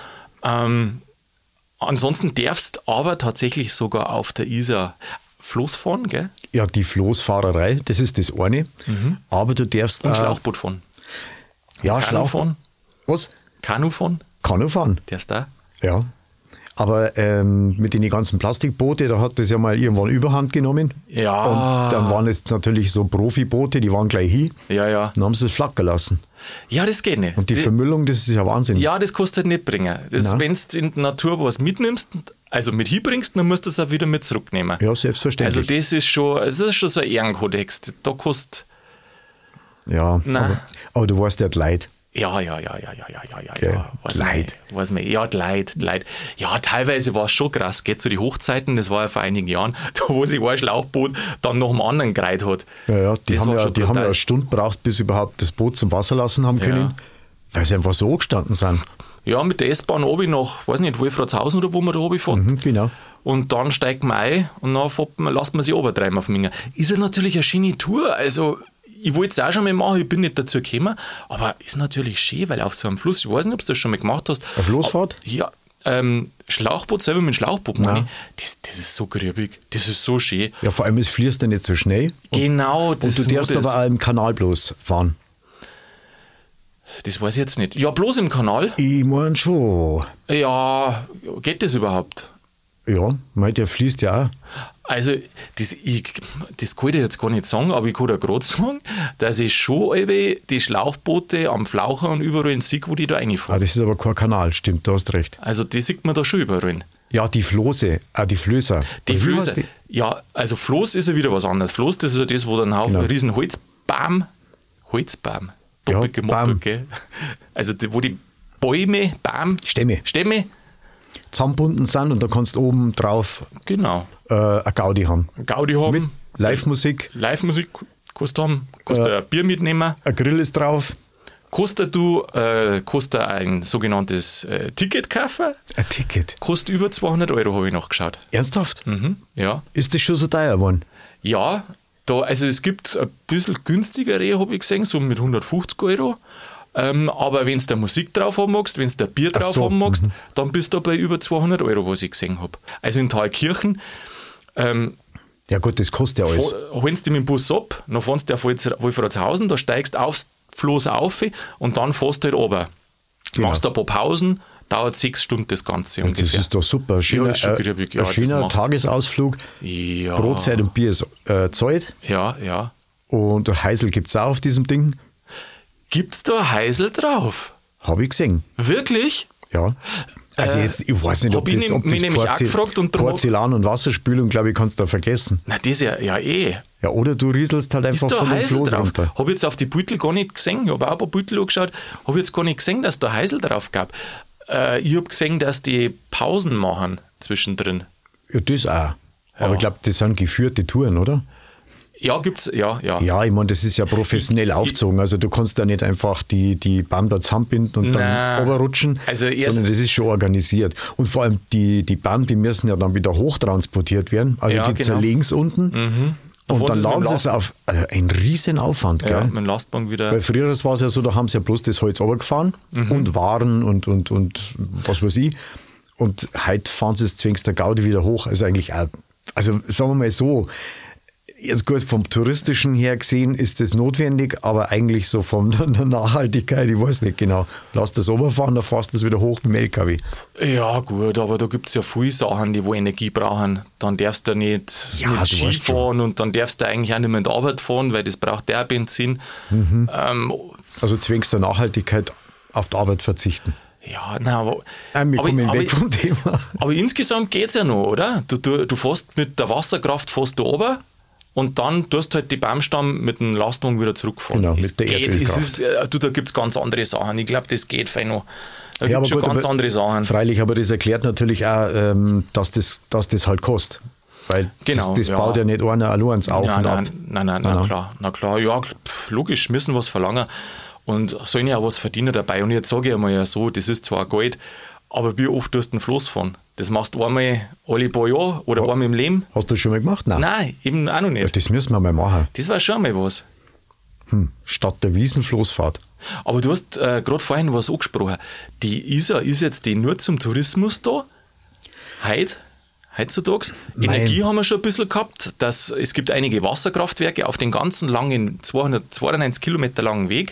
[SPEAKER 1] Ähm, ansonsten darfst aber tatsächlich sogar auf der Isar Floß fahren, gell?
[SPEAKER 2] Ja, die Floßfahrerei, das ist das eine. Aber du darfst
[SPEAKER 1] Und
[SPEAKER 2] auch-
[SPEAKER 1] Schlauchboot fahren.
[SPEAKER 2] Ja,
[SPEAKER 1] Kanu
[SPEAKER 2] Schlauch.
[SPEAKER 1] fahren.
[SPEAKER 2] Was?
[SPEAKER 1] Kanu fahren,
[SPEAKER 2] Kann er fahren.
[SPEAKER 1] darfst du auch.
[SPEAKER 2] Ja. Aber ähm, mit den ganzen Plastikboote, da hat das ja mal irgendwann Überhand genommen.
[SPEAKER 1] Ja.
[SPEAKER 2] Und dann waren es natürlich so Profiboote, die waren gleich hin.
[SPEAKER 1] Ja, ja.
[SPEAKER 2] Dann haben sie es flackern lassen.
[SPEAKER 1] Ja, das geht nicht.
[SPEAKER 2] Und die Vermüllung, das ist ja Wahnsinn.
[SPEAKER 1] Ja, das kannst du halt nicht bringen.
[SPEAKER 2] Nein.
[SPEAKER 1] Wenn du in der Natur was mitnimmst, also mit hinbringst, dann musst du es auch wieder mit zurücknehmen.
[SPEAKER 2] Ja,
[SPEAKER 1] Also
[SPEAKER 2] selbstverständlich.
[SPEAKER 1] das ist schon, das ist schon so ein Ehrenkodex. Da kostet,
[SPEAKER 2] ja,
[SPEAKER 1] Nein.
[SPEAKER 2] aber, aber du weißt ja die Leute.
[SPEAKER 1] ja, ja, ja, ja, ja, ja, ja, ja,
[SPEAKER 2] Okay.
[SPEAKER 1] ja. Weiß
[SPEAKER 2] Leid.
[SPEAKER 1] man, weiß man, ja, die Leid, die Leid. Ja, teilweise war es schon krass. Geht zu die Hochzeiten, das war ja vor einigen Jahren, da wo sich ein Schlauchboot dann noch dem anderen gereiht hat.
[SPEAKER 2] Ja, ja, die,
[SPEAKER 1] Das
[SPEAKER 2] haben
[SPEAKER 1] war
[SPEAKER 2] ja,
[SPEAKER 1] schon
[SPEAKER 2] die haben ja
[SPEAKER 1] brutal.
[SPEAKER 2] eine Stunde gebraucht, bis sie überhaupt das Boot zum Wasser lassen haben können,
[SPEAKER 1] Ja.
[SPEAKER 2] weil sie einfach so angestanden sind.
[SPEAKER 1] Ja, mit der S-Bahn obi nach, weiß nicht, Wolfratshausen oder wo man da obi fährt.
[SPEAKER 2] Mhm, genau.
[SPEAKER 1] Und dann steigt man ein und dann fährt man, lässt man sich runtertreiben auf Minga. Ist ja natürlich eine schöne Tour. Also, ich wollte es auch schon mal machen, ich bin nicht dazu gekommen. Aber ist natürlich schön, weil auf so einem Fluss, ich weiß nicht, ob du das schon mal gemacht hast.
[SPEAKER 2] Eine Floßfahrt?
[SPEAKER 1] Ja, ähm, Schlauchboot, selber mit dem Schlauchboot, meine
[SPEAKER 2] Nein.
[SPEAKER 1] ich, das, das ist so grübig, das ist so schön.
[SPEAKER 2] Ja, vor allem, es fließt ja nicht so schnell.
[SPEAKER 1] Genau, das
[SPEAKER 2] Und du
[SPEAKER 1] ist nur
[SPEAKER 2] darfst
[SPEAKER 1] das.
[SPEAKER 2] aber auch im Kanal bloß fahren.
[SPEAKER 1] Das weiß ich jetzt nicht. Ja, bloß im Kanal?
[SPEAKER 2] Ich meine schon.
[SPEAKER 1] Ja, geht das überhaupt?
[SPEAKER 2] Ja, mei, der fließt ja auch.
[SPEAKER 1] Also, das, ich, das kann ich dir jetzt gar nicht sagen, aber ich kann dir gerade sagen, dass ich schon alle die Schlauchboote am Flaucher und überall sehe, wo die da
[SPEAKER 2] Ah,
[SPEAKER 1] reinfahren.
[SPEAKER 2] das ist aber kein Kanal, stimmt, du hast recht.
[SPEAKER 1] Also, die sieht man da schon überall.
[SPEAKER 2] Ja, die Flose, auch die Flößer.
[SPEAKER 1] Die
[SPEAKER 2] Oder wie
[SPEAKER 1] Flöße.
[SPEAKER 2] heißt die?
[SPEAKER 1] Ja, also Floß ist ja wieder was anderes. Floß, das ist ja das, wo dann ein Haufen
[SPEAKER 2] Genau.
[SPEAKER 1] riesen Holzbaum, Holzbaum, doppelt
[SPEAKER 2] Ja,
[SPEAKER 1] gemoppelt,
[SPEAKER 2] Baum.
[SPEAKER 1] gell? Also, die, wo die Bäume, Baum,
[SPEAKER 2] Stämme.
[SPEAKER 1] Stämme,
[SPEAKER 2] Zusammenbunden sind und da kannst du oben drauf
[SPEAKER 1] genau,
[SPEAKER 2] äh, eine Gaudi haben.
[SPEAKER 1] Gaudi haben,
[SPEAKER 2] Mit Live-Musik,
[SPEAKER 1] Live-Musik kannst du haben, kannst du ein Bier mitnehmen,
[SPEAKER 2] ein Grill ist drauf,
[SPEAKER 1] kostet du äh, kostet ein sogenanntes äh, Ticket kaufen,
[SPEAKER 2] ein Ticket.
[SPEAKER 1] kostet über zweihundert Euro, habe ich nachgeschaut.
[SPEAKER 2] Ernsthaft?
[SPEAKER 1] Mhm, ja.
[SPEAKER 2] Ist das schon so teuer geworden?
[SPEAKER 1] Ja, da, also es gibt ein bisschen günstigere, habe ich gesehen, so mit hundertfünfzig Euro. Ähm, aber wenn du da Musik drauf haben magst, wenn du da Bier
[SPEAKER 2] Ach
[SPEAKER 1] drauf
[SPEAKER 2] so,
[SPEAKER 1] haben magst, dann bist du bei über zweihundert Euro, was ich gesehen habe. Also in Thalkirchen ähm,
[SPEAKER 2] Ja gut, das kostet ja alles.
[SPEAKER 1] holen sie dich mit dem Bus ab, dann fahrst du auf Wolfratshausen, da steigst du aufs Floß auf und dann fährst du halt runter.
[SPEAKER 2] Genau.
[SPEAKER 1] Machst ein paar Pausen, dauert sechs Stunden das Ganze
[SPEAKER 2] Und das
[SPEAKER 1] ungefähr.
[SPEAKER 2] ist doch super. Ein schöner,
[SPEAKER 1] ist schon
[SPEAKER 2] äh,
[SPEAKER 1] griebig, ja,
[SPEAKER 2] ein
[SPEAKER 1] das
[SPEAKER 2] schöner
[SPEAKER 1] machst-
[SPEAKER 2] Tagesausflug.
[SPEAKER 1] ja,
[SPEAKER 2] Brotzeit und Bier ist äh, zahlt.
[SPEAKER 1] ja, ja.
[SPEAKER 2] Und Heisel gibt es auch auf diesem Ding.
[SPEAKER 1] Gibt's da Heisel drauf?
[SPEAKER 2] Habe ich gesehen.
[SPEAKER 1] Wirklich?
[SPEAKER 2] Ja. Also
[SPEAKER 1] Äh,
[SPEAKER 2] jetzt, ich weiß nicht, ob
[SPEAKER 1] hab ich
[SPEAKER 2] das, ob
[SPEAKER 1] mich
[SPEAKER 2] das
[SPEAKER 1] nämlich auch
[SPEAKER 2] Porzel-
[SPEAKER 1] gefragt und drum hab-
[SPEAKER 2] Porzellan und Wasserspülung, glaube ich, kannst du da vergessen.
[SPEAKER 1] Na, das ja, ja eh.
[SPEAKER 2] Ja, oder du rieselst halt einfach
[SPEAKER 1] Ist da
[SPEAKER 2] von dem
[SPEAKER 1] Heisel
[SPEAKER 2] Floß
[SPEAKER 1] drauf?
[SPEAKER 2] runter.
[SPEAKER 1] Habe jetzt auf die Beutel gar nicht gesehen. Ich habe auch ein paar Beutel angeschaut. Habe jetzt gar nicht gesehen, dass da Heisel drauf gab. Äh, ich habe gesehen, dass die Pausen machen zwischendrin.
[SPEAKER 2] Ja, das auch. Aber ich glaube, das sind geführte Touren, oder?
[SPEAKER 1] Ja, gibt's, ja, ja.
[SPEAKER 2] Ja, ich meine, das ist ja professionell aufgezogen. Also du kannst da nicht einfach die, die Baum da zusammenbinden und
[SPEAKER 1] Nein.
[SPEAKER 2] dann runterrutschen,
[SPEAKER 1] Also erst-
[SPEAKER 2] sondern das ist schon organisiert. Und vor allem die, die Baum, die müssen ja dann wieder hochtransportiert werden. Also
[SPEAKER 1] Ja,
[SPEAKER 2] die
[SPEAKER 1] genau.
[SPEAKER 2] zerlegen es unten
[SPEAKER 1] Da
[SPEAKER 2] und
[SPEAKER 1] fahren
[SPEAKER 2] dann
[SPEAKER 1] sie es
[SPEAKER 2] laden
[SPEAKER 1] mit
[SPEAKER 2] sie es
[SPEAKER 1] dem
[SPEAKER 2] auf. Also ein riesen Aufwand,
[SPEAKER 1] Ja,
[SPEAKER 2] gell?
[SPEAKER 1] mit dem Lastwagen wieder.
[SPEAKER 2] Weil früher war es ja so, da haben sie ja bloß das Holz runtergefahren
[SPEAKER 1] Mhm.
[SPEAKER 2] und Waren und, und, und was weiß ich. Und heute fahren sie es zwingst der Gaudi wieder hoch. Also eigentlich auch, also sagen wir mal so, jetzt gut, vom Touristischen her gesehen ist das notwendig, aber eigentlich so von der Nachhaltigkeit, ich weiß nicht genau. Lass das runterfahren, dann fährst du das wieder hoch mit dem L K W.
[SPEAKER 1] Ja, gut, aber da gibt es ja viele Sachen, die wo Energie brauchen. Dann darfst du nicht,
[SPEAKER 2] Ja,
[SPEAKER 1] nicht
[SPEAKER 2] du
[SPEAKER 1] Ski
[SPEAKER 2] weißt schon.
[SPEAKER 1] fahren und dann darfst du eigentlich auch nicht mehr in die Arbeit fahren, weil das braucht der Benzin.
[SPEAKER 2] Mhm.
[SPEAKER 1] Ähm,
[SPEAKER 2] Also zwingst der Nachhaltigkeit auf die Arbeit verzichten.
[SPEAKER 1] ja, nein, aber,
[SPEAKER 2] Äh, wir
[SPEAKER 1] aber,
[SPEAKER 2] kommen
[SPEAKER 1] aber,
[SPEAKER 2] weg vom Thema.
[SPEAKER 1] aber insgesamt geht es ja noch, oder? Du, du, du fährst mit der Wasserkraft fährst du runter und dann tust du halt die Baumstamm mit dem Lastwagen wieder zurückfahren.
[SPEAKER 2] Genau,
[SPEAKER 1] es
[SPEAKER 2] mit der
[SPEAKER 1] geht, es
[SPEAKER 2] Erdölkraft.
[SPEAKER 1] ist, äh, du, da gibt es ganz andere Sachen. Ich glaube, das geht fein noch. Da
[SPEAKER 2] Ja,
[SPEAKER 1] gibt es schon
[SPEAKER 2] aber gut,
[SPEAKER 1] ganz
[SPEAKER 2] aber-
[SPEAKER 1] andere Sachen.
[SPEAKER 2] Freilich, aber das erklärt natürlich auch, ähm, dass, das, dass das halt kostet. Weil
[SPEAKER 1] Genau,
[SPEAKER 2] das, das
[SPEAKER 1] ja.
[SPEAKER 2] baut ja nicht einer allein auf
[SPEAKER 1] Ja,
[SPEAKER 2] und
[SPEAKER 1] nein,
[SPEAKER 2] ab.
[SPEAKER 1] nein, nein, na klar, na klar, ja, pf, logisch, müssen was verlangen und sollen ja auch was verdienen dabei. Und jetzt sage ich einmal ja so, das ist zwar Geld, aber wie oft tust du einen Floß fahren? Das machst du einmal alle paar Jahre oder einmal im Leben?
[SPEAKER 2] Hast du das schon mal gemacht? Nein.
[SPEAKER 1] Nein, eben auch noch
[SPEAKER 2] Ja,
[SPEAKER 1] nicht.
[SPEAKER 2] das müssen wir mal machen.
[SPEAKER 1] Das war schon mal was.
[SPEAKER 2] Hm. Statt der Wiesenfloßfahrt.
[SPEAKER 1] Aber du hast äh, gerade vorhin was angesprochen. Die Isar, ist jetzt die nur zum Tourismus da? Heute? Heutzutage?
[SPEAKER 2] Nein.
[SPEAKER 1] Energie haben wir schon ein bisschen gehabt. Dass, es gibt einige Wasserkraftwerke auf den ganzen langen, zweihundertzweiundneunzig Kilometer langen Weg.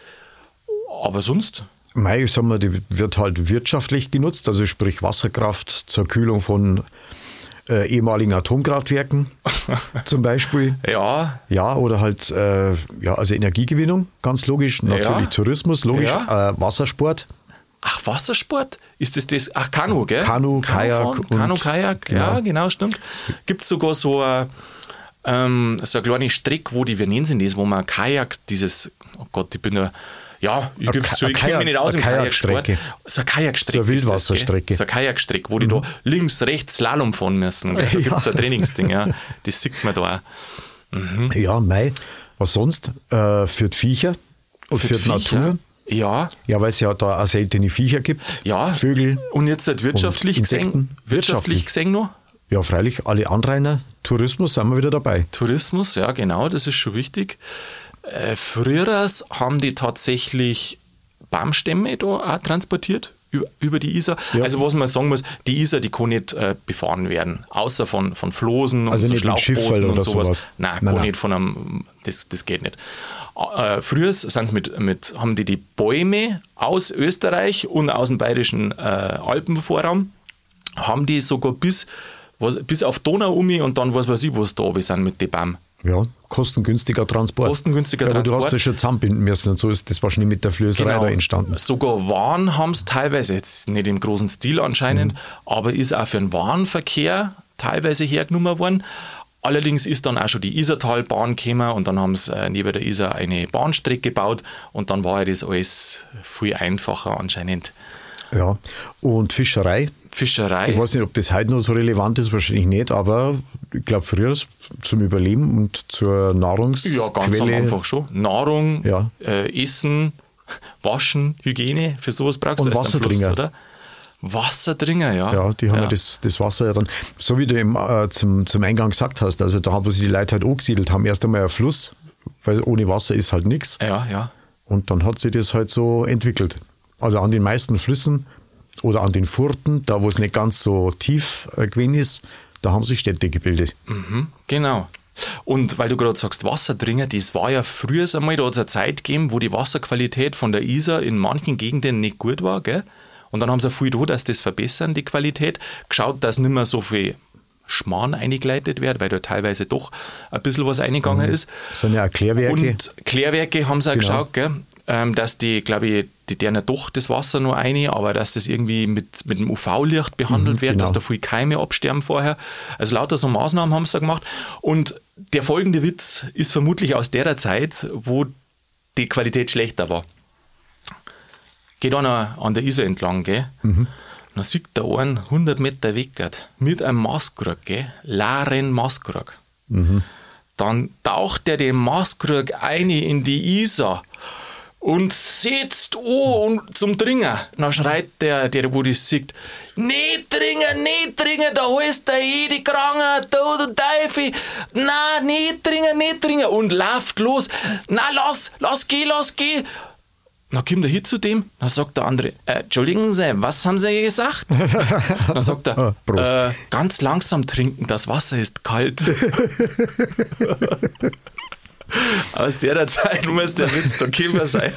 [SPEAKER 1] Aber sonst?
[SPEAKER 2] Mei, ich sag mal, die wird halt wirtschaftlich genutzt, also sprich Wasserkraft zur Kühlung von äh, ehemaligen Atomkraftwerken zum Beispiel.
[SPEAKER 1] Ja,
[SPEAKER 2] Ja, oder halt, äh, ja, also Energiegewinnung, ganz logisch. Natürlich
[SPEAKER 1] Ja.
[SPEAKER 2] Tourismus, logisch.
[SPEAKER 1] Ja.
[SPEAKER 2] Äh, Wassersport.
[SPEAKER 1] ach, Wassersport? Ist das das? Ach, Kanu, gell?
[SPEAKER 2] Kanu, Kajak
[SPEAKER 1] fahren?
[SPEAKER 2] und-
[SPEAKER 1] Kanu, Kajak, ja,
[SPEAKER 2] genau.
[SPEAKER 1] genau, stimmt. Gibt es sogar so eine, ähm, so eine kleine Strecke, wo die, wie nennen sie das, wo man Kajak, dieses, oh Gott, ich bin da, ja, ich
[SPEAKER 2] Eine
[SPEAKER 1] gebe
[SPEAKER 2] Ka-
[SPEAKER 1] zu, ich
[SPEAKER 2] eine
[SPEAKER 1] kenne mich nicht aus im
[SPEAKER 2] Kajak- eine
[SPEAKER 1] Kajaksport.
[SPEAKER 2] Kajakstrecke.
[SPEAKER 1] So eine Kajakstrecke.
[SPEAKER 2] So eine
[SPEAKER 1] ist das,
[SPEAKER 2] Wildwasserstrecke.
[SPEAKER 1] gell? So eine Kajakstrecke, wo die da links, rechts Slalom fahren müssen. Gell? Da
[SPEAKER 2] Ja.
[SPEAKER 1] gibt es ein Trainingsding, ja. Das sieht man da auch.
[SPEAKER 2] Ja, Mei. Was sonst? Äh, für die Viecher und für, die
[SPEAKER 1] Viecher?
[SPEAKER 2] Natur.
[SPEAKER 1] Ja,
[SPEAKER 2] Ja, weil es ja da auch seltene Viecher gibt.
[SPEAKER 1] ja.
[SPEAKER 2] Vögel.
[SPEAKER 1] Und jetzt halt wirtschaftlich
[SPEAKER 2] Und
[SPEAKER 1] gesehen,
[SPEAKER 2] Insekten.
[SPEAKER 1] wirtschaftlich
[SPEAKER 2] Wirtschaftlich.
[SPEAKER 1] gesehen noch.
[SPEAKER 2] Ja, freilich, alle Anrainer, Tourismus sind wir wieder dabei.
[SPEAKER 1] Tourismus, ja genau, das ist schon wichtig. Äh, früher haben die tatsächlich Baumstämme da auch transportiert, über, über die Isar.
[SPEAKER 2] Ja.
[SPEAKER 1] Also was man sagen muss, die Isar, die kann nicht äh, befahren werden, außer von, von Flosen
[SPEAKER 2] Also
[SPEAKER 1] und so
[SPEAKER 2] nicht mit Schifffall
[SPEAKER 1] und
[SPEAKER 2] oder
[SPEAKER 1] sowas.
[SPEAKER 2] sowas.
[SPEAKER 1] Nein,
[SPEAKER 2] Nein,
[SPEAKER 1] kann
[SPEAKER 2] nein.
[SPEAKER 1] nicht von einem, das, das geht nicht. Äh, früher sind's mit, mit, haben die die Bäume aus Österreich und aus dem bayerischen äh, Alpenvorraum, haben die sogar bis, was, bis auf Donau um und dann was weiß ich, was da oben sind mit den Bäumen.
[SPEAKER 2] Ja, kostengünstiger Transport.
[SPEAKER 1] Kostengünstiger
[SPEAKER 2] ja, aber
[SPEAKER 1] Transport.
[SPEAKER 2] du hast das schon zusammenbinden müssen und so ist das wahrscheinlich mit der Flößerei
[SPEAKER 1] Genau.
[SPEAKER 2] da entstanden.
[SPEAKER 1] Sogar Waren haben es teilweise, jetzt nicht im großen Stil anscheinend,
[SPEAKER 2] Mhm.
[SPEAKER 1] aber ist auch für den Warenverkehr teilweise hergenommen worden. Allerdings ist dann auch schon die Isartalbahn gekommen und dann haben sie äh, neben der Isar eine Bahnstrecke gebaut und dann war ja das alles viel einfacher anscheinend.
[SPEAKER 2] Ja, und Fischerei.
[SPEAKER 1] Fischerei.
[SPEAKER 2] Ich weiß nicht, ob das heute noch so relevant ist, wahrscheinlich nicht, aber ich glaube früher zum Überleben und zur Nahrungsquelle.
[SPEAKER 1] Ja, ganz am Anfang schon. Nahrung,
[SPEAKER 2] Ja.
[SPEAKER 1] äh, Essen, Waschen, Hygiene, für sowas brauchst
[SPEAKER 2] Und
[SPEAKER 1] du erst einen Fluss,
[SPEAKER 2] Wassertrinker.
[SPEAKER 1] oder? Wassertrinker, ja.
[SPEAKER 2] Ja, die haben ja, das, das Wasser ja dann, so wie du eben, äh, zum, zum Eingang gesagt hast, also da haben sich die Leute halt angesiedelt, haben erst einmal einen Fluss, weil ohne Wasser ist halt nichts.
[SPEAKER 1] Ja, ja.
[SPEAKER 2] Und dann hat sich das halt so entwickelt. Also an den meisten Flüssen oder an den Furten, da wo es nicht ganz so tief äh, gewesen ist, da haben sich Städte gebildet.
[SPEAKER 1] Mhm, genau. Und weil du gerade sagst, Wasserdringer, das war ja früher einmal, da hat es eine Zeit gegeben, wo die Wasserqualität von der Isar in manchen Gegenden nicht gut war, gell? Und dann haben sie viel da, dass das verbessern, die Qualität. Geschaut, dass nicht mehr so viel Schmarrn eingeleitet wird, weil da teilweise doch ein bisschen was eingegangen ist.
[SPEAKER 2] Das sind ja auch Klärwerke.
[SPEAKER 1] Und Klärwerke haben sie auch
[SPEAKER 2] Genau.
[SPEAKER 1] geschaut, gell? Ähm, dass die, glaube ich, die deren doch das Wasser nur eine, aber dass das irgendwie mit, mit dem U V-Licht behandelt
[SPEAKER 2] Mhm,
[SPEAKER 1] wird,
[SPEAKER 2] genau.
[SPEAKER 1] dass da viel Keime absterben vorher. Also lauter so Maßnahmen haben sie da gemacht. Und der folgende Witz ist vermutlich aus der Zeit, wo die Qualität schlechter war. Geht einer an der Isar entlang, gell?
[SPEAKER 2] Mhm.
[SPEAKER 1] Dann sieht der einen hundert Meter weg mit einem Maskrug, gell? Leeren Maskrug.
[SPEAKER 2] Mhm.
[SPEAKER 1] Dann taucht er den Maskrug ein in die Isar und setzt an und zum Dringen. Dann schreit der, der wo das sieht, nicht dringen, nicht dringen, da holst du jede Kranke, du, du Teufel, nein, nicht dringen, nicht dringen, und läuft los, na lass, lass geh, lass geh. Dann kommt er hin zu dem, dann sagt der andere, äh, entschuldigen Sie, was haben Sie gesagt? Dann sagt er,
[SPEAKER 2] Prost.
[SPEAKER 1] äh, ganz langsam trinken, das Wasser ist kalt. Aus der Zeit muss der Witz da gekommen sein.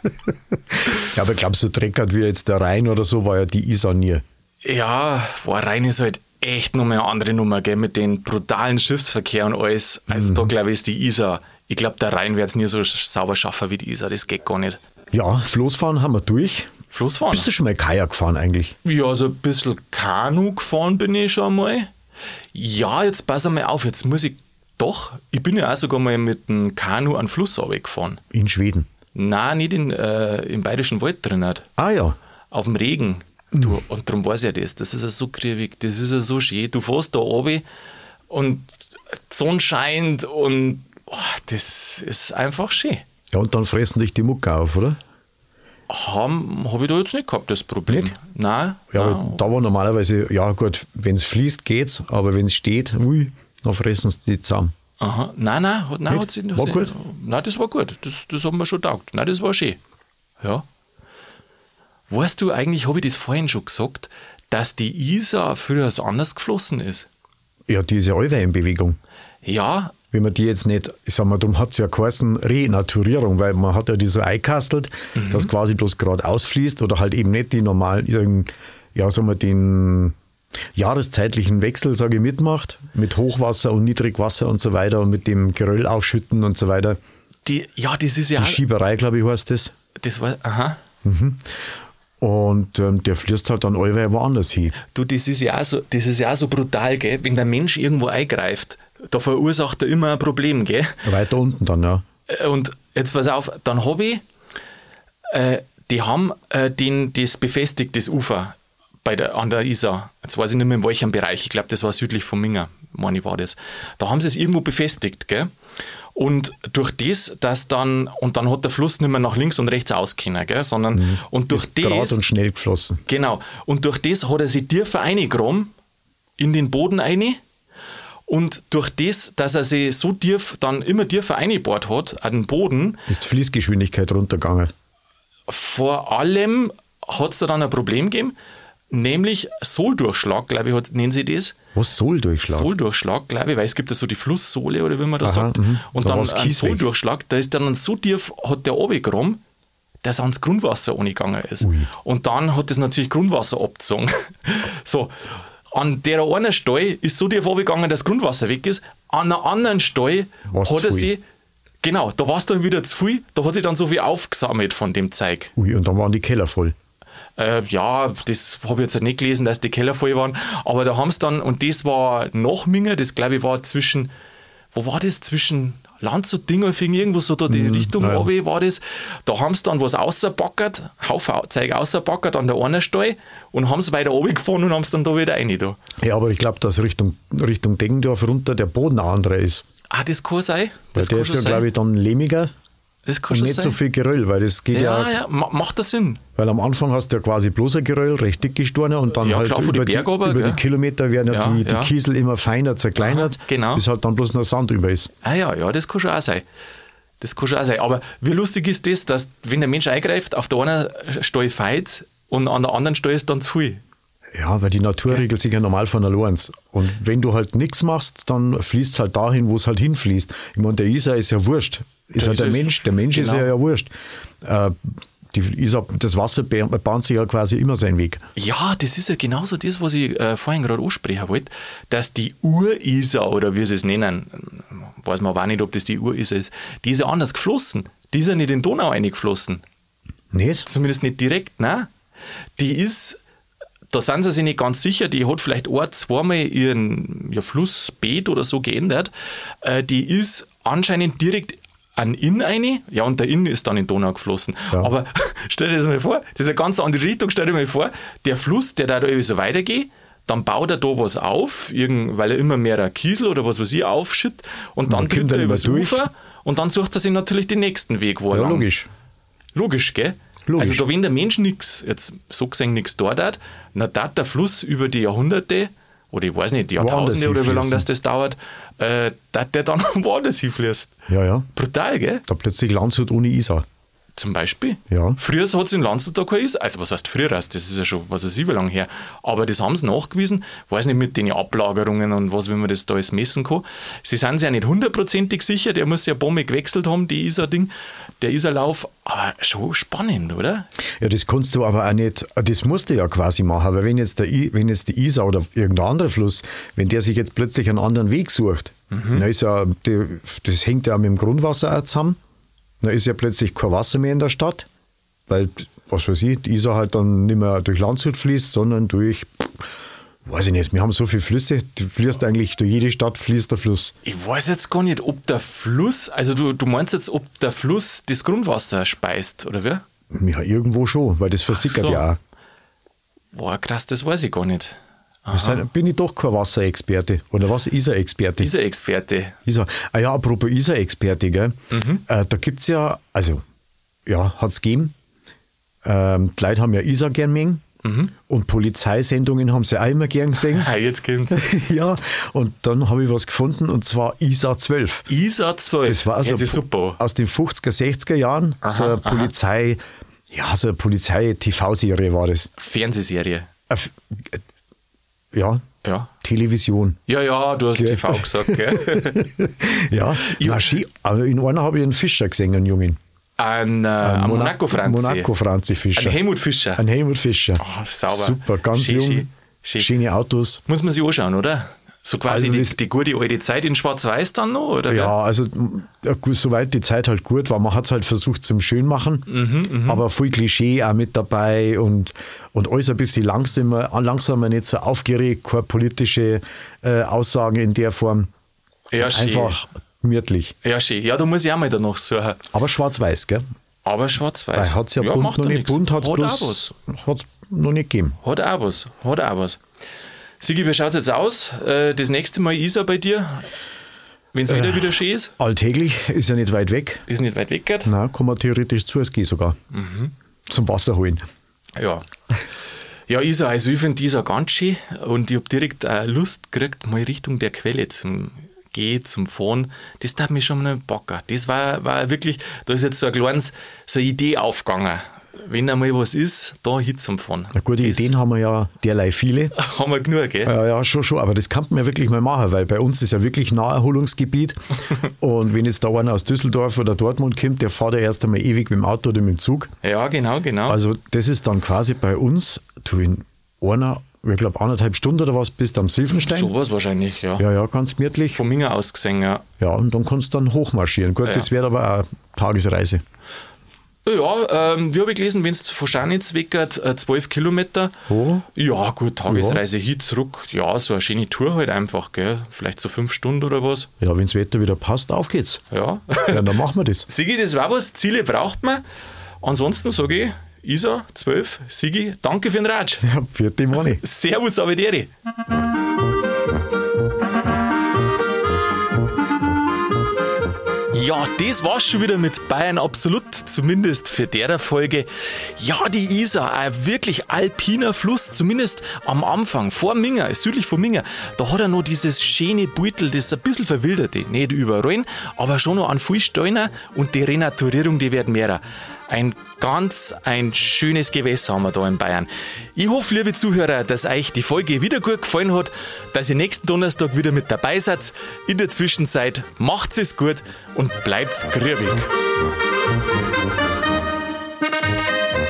[SPEAKER 2] Ja, aber glaubst du, dreckert wie jetzt der Rhein oder so, war ja die Isar nie.
[SPEAKER 1] Ja, boah, Rhein ist halt echt nochmal eine andere Nummer, gell, mit dem brutalen Schiffsverkehr und alles. Also da glaube ich ist die Isar, ich glaube der Rhein wird es nie so sauber schaffen wie die Isar, das geht gar nicht.
[SPEAKER 2] Ja, Floßfahren haben wir durch.
[SPEAKER 1] Floßfahren?
[SPEAKER 2] Bist du schon mal Kajak gefahren eigentlich?
[SPEAKER 1] Ja, so ein bisschen Kanu gefahren bin ich schon mal. Ja, jetzt pass mal auf, jetzt muss ich doch, ich bin ja auch sogar mal mit dem Kanu an den Fluss runtergefahren.
[SPEAKER 2] In Schweden.
[SPEAKER 1] Nein, nicht in, äh, im Bayerischen Wald drin, nicht.
[SPEAKER 2] Ah ja.
[SPEAKER 1] Auf dem Regen. Du, und darum weiß ich ja das. Das ist ja so kriebig, das ist ja so schön. Du fährst da runter und die Sonne scheint und oh, das ist einfach schön.
[SPEAKER 2] Ja, und dann fressen dich die Mucke auf, oder?
[SPEAKER 1] Habe hab ich da jetzt nicht gehabt, das Problem.
[SPEAKER 2] Nicht?
[SPEAKER 1] Nein.
[SPEAKER 2] Ja,
[SPEAKER 1] nein.
[SPEAKER 2] aber da war normalerweise, ja gut, wenn es fließt, geht's, aber wenn es steht, ui, dann fressen sie die zusammen.
[SPEAKER 1] Aha. Nein, nein, hat, nein,
[SPEAKER 2] Nicht?
[SPEAKER 1] hat sie,
[SPEAKER 2] War
[SPEAKER 1] sie,
[SPEAKER 2] gut?
[SPEAKER 1] Nein, das war gut. Das, das haben wir schon taugt. Nein, das war schön. Ja. Weißt du, eigentlich habe ich das vorhin schon gesagt, dass die Isar früher so anders geflossen ist.
[SPEAKER 2] Ja, diese Allweinbewegung.
[SPEAKER 1] Ja,
[SPEAKER 2] Wenn man die jetzt nicht, ich sag mal, darum hat es ja geheißen Renaturierung, weil man hat ja die so eingekastelt,
[SPEAKER 1] Mhm.
[SPEAKER 2] dass quasi bloß gerade ausfließt oder halt eben nicht die normalen, irgend- ja, sagen wir, den jahreszeitlichen Wechsel, sage ich, mitmacht, mit Hochwasser und Niedrigwasser und so weiter und mit dem Geröll aufschütten und so weiter.
[SPEAKER 1] die, ja, das ist ja.
[SPEAKER 2] Die Schieberei, glaube ich, heißt das.
[SPEAKER 1] Das war, aha.
[SPEAKER 2] Und ähm, der fließt halt dann allweil woanders hin.
[SPEAKER 1] Du, das ist ja auch so, das ist ja auch so brutal, gell? Wenn der Mensch irgendwo eingreift, da verursacht er immer ein Problem, gell?
[SPEAKER 2] Weiter unten dann, ja.
[SPEAKER 1] Und jetzt pass auf, dann habe ich, äh, die haben äh, den, das befestigt, das Ufer bei der, an der Isar. Jetzt weiß ich nicht mehr in welchem Bereich, ich glaube, das war südlich von Minga, meine ich, war das. Da haben sie es irgendwo befestigt, gell? Und durch das, dass dann, und dann hat der Fluss nicht mehr nach links und rechts ausgekommen, gell? Sondern,
[SPEAKER 2] Mhm.
[SPEAKER 1] und durch
[SPEAKER 2] Gerade
[SPEAKER 1] das,
[SPEAKER 2] und schnell geflossen.
[SPEAKER 1] genau, und durch das hat er sich tiefer reingegraben, in den Boden rein. Und durch das, dass er sich so tief, dann immer tiefer reingebohrt hat, an den Boden,
[SPEAKER 2] Ist die Fließgeschwindigkeit runtergegangen.
[SPEAKER 1] vor allem hat es da dann ein Problem gegeben, nämlich Sohldurchschlag, glaube ich, hat, nennen sie das.
[SPEAKER 2] Was Sohldurchschlag?
[SPEAKER 1] Sohldurchschlag, glaube ich, weil es gibt ja so die Flusssohle oder wie man das
[SPEAKER 2] Aha,
[SPEAKER 1] sagt.
[SPEAKER 2] mh.
[SPEAKER 1] Und
[SPEAKER 2] Da
[SPEAKER 1] dann
[SPEAKER 2] war's
[SPEAKER 1] ein
[SPEAKER 2] Kies weg.
[SPEAKER 1] Sohldurchschlag, da ist dann so tief, hat der runtergekommen, dass ans Grundwasser angegangen ist.
[SPEAKER 2] Ui.
[SPEAKER 1] Und dann hat das natürlich Grundwasser abgezogen. So, an der einen Stelle ist so tief runtergegangen, dass das Grundwasser weg ist. An einer anderen Stelle
[SPEAKER 2] War's
[SPEAKER 1] hat er
[SPEAKER 2] zu
[SPEAKER 1] sich, genau, da war es dann wieder zu viel, da hat sich dann so viel aufgesammelt von dem Zeug.
[SPEAKER 2] Ui, und dann waren die Keller voll.
[SPEAKER 1] Äh, ja, das habe ich jetzt nicht gelesen, dass die Keller voll waren, aber da haben sie dann, und das war noch Minger, das glaube ich war zwischen, wo war das, zwischen Landshut, Dingolfing, irgendwo so da die Richtung
[SPEAKER 2] naja.
[SPEAKER 1] runter war das, da haben sie dann was rausgebackert, Haufen Zeug rausgebackert an der einen Stelle und haben es weiter runtergefahren und haben es dann da wieder rein da.
[SPEAKER 2] Ja, aber ich glaube, dass Richtung, Richtung Deggendorf runter der Boden ein anderer ist.
[SPEAKER 1] Ah, das kann sein.
[SPEAKER 2] Weil
[SPEAKER 1] Das
[SPEAKER 2] der
[SPEAKER 1] kann
[SPEAKER 2] ist
[SPEAKER 1] schon
[SPEAKER 2] ja,
[SPEAKER 1] sein.
[SPEAKER 2] glaube ich, dann lehmiger
[SPEAKER 1] Das kann
[SPEAKER 2] und
[SPEAKER 1] schon
[SPEAKER 2] nicht
[SPEAKER 1] sein.
[SPEAKER 2] so viel Geröll, weil das geht ja,
[SPEAKER 1] ja, ja, ma- macht das Sinn.
[SPEAKER 2] weil am Anfang hast du ja quasi bloß ein Geröll, recht dick gestornen und dann
[SPEAKER 1] Ja,
[SPEAKER 2] halt
[SPEAKER 1] klar, von
[SPEAKER 2] über,
[SPEAKER 1] die
[SPEAKER 2] die,
[SPEAKER 1] Berge runter,
[SPEAKER 2] über die
[SPEAKER 1] gell?
[SPEAKER 2] Kilometer werden ja,
[SPEAKER 1] Ja,
[SPEAKER 2] die, die
[SPEAKER 1] ja.
[SPEAKER 2] Kiesel immer feiner zerkleinert,
[SPEAKER 1] Aha, genau.
[SPEAKER 2] bis halt dann bloß noch Sand über ist.
[SPEAKER 1] Ah ja, ja, das kann schon auch sein. Das kann schon auch sein. Aber wie lustig ist das, dass wenn der Mensch eingreift, auf der einen Stelle feit und an der anderen Stelle ist dann zu viel.
[SPEAKER 2] Ja, weil die Natur
[SPEAKER 1] Okay.
[SPEAKER 2] regelt sich ja normal von allein. Und wenn du halt nichts machst, dann fließt es halt dahin, wo es halt hinfließt. Ich meine, der Isar ist ja wurscht. Ist
[SPEAKER 1] Der
[SPEAKER 2] ja der
[SPEAKER 1] Isar ist-
[SPEAKER 2] Mensch. Der Mensch ist
[SPEAKER 1] genau.
[SPEAKER 2] ja, ja wurscht. Äh, die Isar, das Wasser bahnt bahnt sich ja quasi immer seinen Weg.
[SPEAKER 1] Ja, das ist ja genauso das, was ich äh, vorhin gerade ansprechen wollte, dass die Ur-Isar, oder wie sie es nennen, weiß man aber auch nicht, ob das die Ur-Isar ist, die ist ja anders geflossen. Die ist ja nicht in die Donau reingeflossen.
[SPEAKER 2] Nicht?
[SPEAKER 1] Zumindest nicht direkt, nein. Die ist, da sind sie sich nicht ganz sicher, die hat vielleicht ein-, zweimal ihren ja, Flussbeet oder so geändert. Äh, die ist anscheinend direkt an Inn eine, ja, und der Inn ist dann in die Donau geflossen.
[SPEAKER 2] Ja.
[SPEAKER 1] Aber stell dir das mal vor, das ist eine ganz andere Richtung, stell dir mal vor, der Fluss, der da irgendwie so weitergeht, dann baut er da was auf, irgend, weil er immer mehr Kiesel oder was weiß ich aufschüttet und dann
[SPEAKER 2] dann kommt
[SPEAKER 1] tritt
[SPEAKER 2] er
[SPEAKER 1] er
[SPEAKER 2] immer
[SPEAKER 1] übers
[SPEAKER 2] durch.
[SPEAKER 1] Ufer und dann sucht er sich natürlich den nächsten Weg, wo er
[SPEAKER 2] Ja,
[SPEAKER 1] lang.
[SPEAKER 2] logisch.
[SPEAKER 1] Logisch, gell?
[SPEAKER 2] Logisch.
[SPEAKER 1] Also da, wenn der Mensch nichts, jetzt so gesehen nichts dort hat, dann darf der Fluss über die Jahrhunderte, oder ich weiß nicht, die
[SPEAKER 2] Woanders
[SPEAKER 1] Jahrtausende oder wie lange
[SPEAKER 2] hinfließen.
[SPEAKER 1] das, das dauert, äh, dass der dann woanders hinfließt.
[SPEAKER 2] Ja, ja.
[SPEAKER 1] Brutal, gell?
[SPEAKER 2] Da plötzlich Landshut ohne Isar.
[SPEAKER 1] Zum Beispiel.
[SPEAKER 2] Ja.
[SPEAKER 1] Früher hat es in Landshut da kein Is. Also was heißt früher? Das ist ja schon, was weiß ich, wie lange her. Aber das haben sie nachgewiesen. Weiß nicht, mit den Ablagerungen und was, wie man das da alles messen kann. Sie sind sich ja nicht hundertprozentig sicher. Der muss ja Bombe gewechselt haben, die Isar-Ding, der Isarlauf. Aber schon spannend, oder?
[SPEAKER 2] Ja, das kannst du aber auch nicht, das musst du ja quasi machen, weil wenn jetzt, der, I- wenn jetzt die Isar oder irgendein anderer Fluss, wenn der sich jetzt plötzlich einen anderen Weg sucht, dann ist ja, die, das hängt ja mit dem Grundwasser auch zusammen, dann ist ja plötzlich kein Wasser mehr in der Stadt, weil, was weiß ich, die Isar halt dann nicht mehr durch Landshut fließt, sondern durch, weiß ich nicht, wir haben so viele Flüsse, die fließt eigentlich, durch jede Stadt fließt der Fluss.
[SPEAKER 1] Ich weiß jetzt gar nicht, ob der Fluss, also du, du meinst jetzt, ob der Fluss das Grundwasser speist, oder wie?
[SPEAKER 2] Ja, irgendwo schon, weil das versickert
[SPEAKER 1] so.
[SPEAKER 2] ja auch.
[SPEAKER 1] Boah, krass, das weiß ich gar nicht.
[SPEAKER 2] Wir sind, bin ich doch kein Wasserexperte oder was? Isar-Experte.
[SPEAKER 1] Dieser Experte.
[SPEAKER 2] Isar. Ah ja, apropos Isar-Experte, gell?
[SPEAKER 1] Mhm.
[SPEAKER 2] Äh, da gibt es ja, also, ja, hat es gegeben. Ähm, die Leute haben ja Isar gern mögen
[SPEAKER 1] Mhm.
[SPEAKER 2] und Polizeisendungen haben sie auch immer gern gesehen.
[SPEAKER 1] Ah, jetzt kommt's.
[SPEAKER 2] Ja, und dann habe ich was gefunden und zwar Isar zwölf.
[SPEAKER 1] Isar zwölf.
[SPEAKER 2] Das war also
[SPEAKER 1] Jetzt ist super.
[SPEAKER 2] aus den fünfziger, sechziger Jahren, so eine
[SPEAKER 1] aha.
[SPEAKER 2] Polizei, ja, so eine Polizei-T V-Serie war das.
[SPEAKER 1] Fernsehserie.
[SPEAKER 2] Äh, f- äh, ja,
[SPEAKER 1] Ja.
[SPEAKER 2] Television.
[SPEAKER 1] Ja, ja, du hast
[SPEAKER 2] Gell.
[SPEAKER 1] T V gesagt, gell?
[SPEAKER 2] Ja,
[SPEAKER 1] Ja.
[SPEAKER 2] Na, schön. Aber in einer habe ich einen Fischer gesehen, einen Jungen.
[SPEAKER 1] Ein, äh, ein Monaco-Franzi.
[SPEAKER 2] Monaco-Franzi-Fischer.
[SPEAKER 1] Ein Helmut Fischer.
[SPEAKER 2] Ein Helmut Fischer.
[SPEAKER 1] Ah, sauber.
[SPEAKER 2] Super, ganz
[SPEAKER 1] Schön,
[SPEAKER 2] jung.
[SPEAKER 1] schön, schön.
[SPEAKER 2] Schöne Autos.
[SPEAKER 1] Muss man sich anschauen, oder? So quasi
[SPEAKER 2] Also
[SPEAKER 1] die,
[SPEAKER 2] das-
[SPEAKER 1] die gute alte Zeit in Schwarz-Weiß dann noch, oder?
[SPEAKER 2] Ja, also ja, gut, soweit die Zeit halt gut war. Man hat es halt versucht zum Schönmachen,
[SPEAKER 1] Mhm,
[SPEAKER 2] aber viel Klischee auch mit dabei und, und alles ein bisschen langsamer, langsamer, nicht so aufgeregt, keine politische äh, Aussagen in der Form.
[SPEAKER 1] Ja, schön.
[SPEAKER 2] Einfach gemütlich.
[SPEAKER 1] Ja, schön. Ja, da muss ich auch mal danach suchen.
[SPEAKER 2] Aber schwarz-weiß, gell?
[SPEAKER 1] Aber schwarz-weiß.
[SPEAKER 2] Weil hat es ja, bunt
[SPEAKER 1] macht
[SPEAKER 2] noch
[SPEAKER 1] doch
[SPEAKER 2] nicht.
[SPEAKER 1] nichts.
[SPEAKER 2] Bunt hat's
[SPEAKER 1] Hat
[SPEAKER 2] bloß,
[SPEAKER 1] auch was.
[SPEAKER 2] hat's noch nicht gegeben.
[SPEAKER 1] Hat auch was. Hat auch was. Sigi, wie schaut es jetzt aus? Äh, Das nächste Mal Isar bei dir? Wenn es wieder wieder schön ist?
[SPEAKER 2] Alltäglich ist ja nicht weit weg.
[SPEAKER 1] Ist nicht weit weg, geht?
[SPEAKER 2] Na, kann man theoretisch zu Fuß gehen sogar.
[SPEAKER 1] Mhm.
[SPEAKER 2] Zum Wasser holen.
[SPEAKER 1] Ja. Ja, Isar, also ich finde Isar ganz schön und ich habe direkt äh, Lust gekriegt, mal Richtung der Quelle zum Gehen, zum Fahren. Das tat mich schon mal bocken. Das war, war wirklich, da ist jetzt so ein kleines, so eine Idee aufgegangen. wenn einmal was ist, da hin zum Fahren.
[SPEAKER 2] Na, gute
[SPEAKER 1] das
[SPEAKER 2] Ideen haben wir ja derlei viele.
[SPEAKER 1] haben wir genug, gell?
[SPEAKER 2] Ja, ja, schon, schon, aber das kann man ja wirklich mal machen, weil bei uns ist ja wirklich Naherholungsgebiet und wenn jetzt da einer aus Düsseldorf oder Dortmund kommt, der fährt ja erst einmal ewig mit dem Auto oder mit dem Zug.
[SPEAKER 1] Ja, genau, genau.
[SPEAKER 2] Also das ist dann quasi bei uns, du in einer, ich glaube anderthalb Stunden oder was, bist du am Silvenstein.
[SPEAKER 1] Sowas wahrscheinlich, ja.
[SPEAKER 2] Ja, ja, ganz gemütlich.
[SPEAKER 1] Von Minga aus gesehen, ja.
[SPEAKER 2] Ja, und dann kannst du dann hochmarschieren. Gut,
[SPEAKER 1] Ja.
[SPEAKER 2] das wäre aber auch eine Tagesreise.
[SPEAKER 1] Ja, ähm, wie habe ich gelesen, wenn es von Scharnitz weggert, äh, zwölf Kilometer.
[SPEAKER 2] Oh.
[SPEAKER 1] Ja, gut, Tagesreise hin, zurück. Ja, so eine schöne Tour halt einfach, gell? Vielleicht so fünf Stunden oder was.
[SPEAKER 2] Ja, wenn das Wetter wieder passt, auf geht's.
[SPEAKER 1] Ja.
[SPEAKER 2] Ja, dann machen wir das.
[SPEAKER 1] Sigi, das war was. Ziele braucht man. Ansonsten sage ich, Isa, zwölf, Sigi, danke für den Ratsch.
[SPEAKER 2] Ja, für die Money.
[SPEAKER 1] Servus, Avedere. Ja, das war's schon wieder mit Bayern Absolut, zumindest für der Folge. Ja, die Isar, ein wirklich alpiner Fluss, zumindest am Anfang, vor Minga, südlich von Minga, da hat er noch dieses schöne Beutel, das ein bisschen verwilderte, nicht überall, aber schon noch an viel Steiner und die Renaturierung, die wird mehrer. Ein ganz ein schönes Gewässer haben wir da in Bayern. Ich hoffe, liebe Zuhörer, dass euch die Folge wieder gut gefallen hat, dass ihr nächsten Donnerstag wieder mit dabei seid. In der Zwischenzeit macht's es gut und bleibt's grübig.